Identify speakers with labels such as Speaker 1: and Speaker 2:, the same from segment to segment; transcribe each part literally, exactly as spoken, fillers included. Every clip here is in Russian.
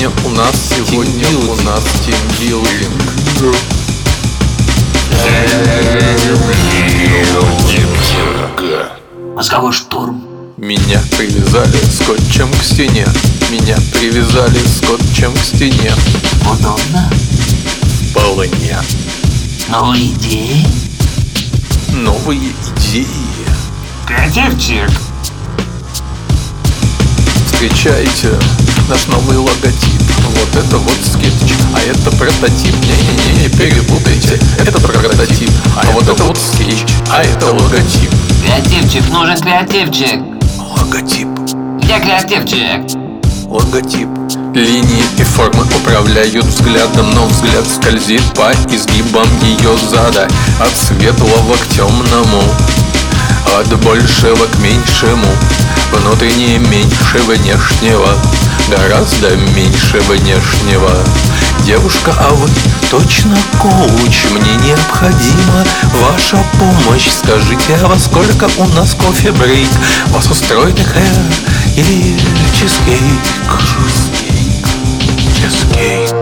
Speaker 1: Сегодня у нас, сегодня у нас тимбилдинг.
Speaker 2: Мозговой штурм.
Speaker 1: Меня привязали скотчем к стене. Меня привязали скотчем к стене.
Speaker 2: Удобно.
Speaker 1: Вполне.
Speaker 2: Новые идеи.
Speaker 1: Новые идеи.
Speaker 2: Креативчик.
Speaker 1: Встречайте наш новый логотип. Вот это вот скетч, а это прототип. Не-не-не, не перепутайте. Это прототип, а вот это вот скетч, а это логотип.
Speaker 2: Креативчик, нужен креативчик.
Speaker 1: Логотип.
Speaker 2: Где креативчик?
Speaker 1: Логотип. Линии и формы управляют взглядом, но взгляд скользит по изгибам ее зада. От светлого к темному, от большего к меньшему. Внутреннее меньше внешнего, гораздо меньше внешнего. Девушка, а вы точно коуч? Мне необходима ваша помощь. Скажите, а во сколько у нас кофе-брейк? Вас устроит эклер или чизкейк? Чизкейк.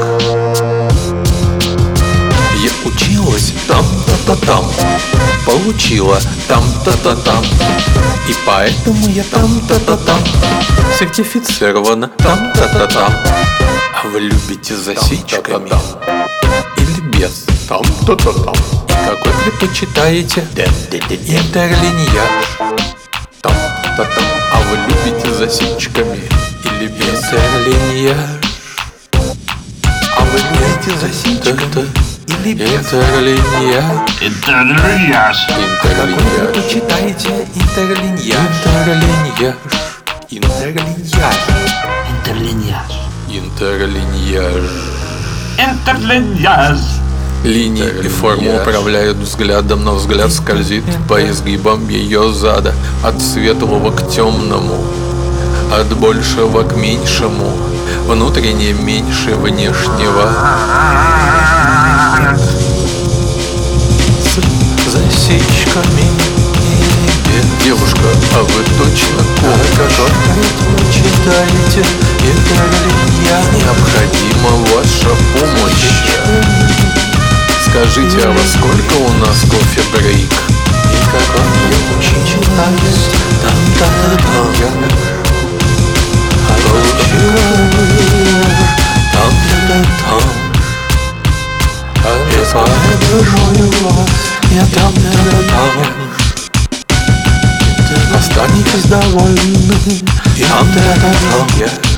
Speaker 1: Я училась там-та-та-там, получила там-та-та-там, и поэтому я там-та-та-там сертифицирована там-та-та-там. А вы любите засечками или без там-та-та-там? И какой предпочитаете интерлиньяж? Там-та-там. А вы любите засечками или без интерлиньяж? А вы любите засечками или без интерлиньяж?
Speaker 2: Интерлиньяж.
Speaker 1: Интерлиньяж. Вы читаете интерлиньяж. Интерлиньяж. Интерлиньяж.
Speaker 2: Интерлиньяж.
Speaker 1: Интерлиньяж.
Speaker 2: Интерлиньяж.
Speaker 1: Линии и форму управляют взглядом, но взгляд скользит по изгибам ее зада. От светлого к темному, от большего к меньшему. Внутреннее меньше внешнего. С засечками. Девушка, а вы точно коуч? Вы читаете интерлиньяж? Необходима ваша помощь. Скажите, а во сколько у нас кофе-брейк? И как он мне читает там-та-та-там. Там-та-та-там. Я поэтому вас, я там-та-та-там. Останетесь довольны. Там-та-та-там.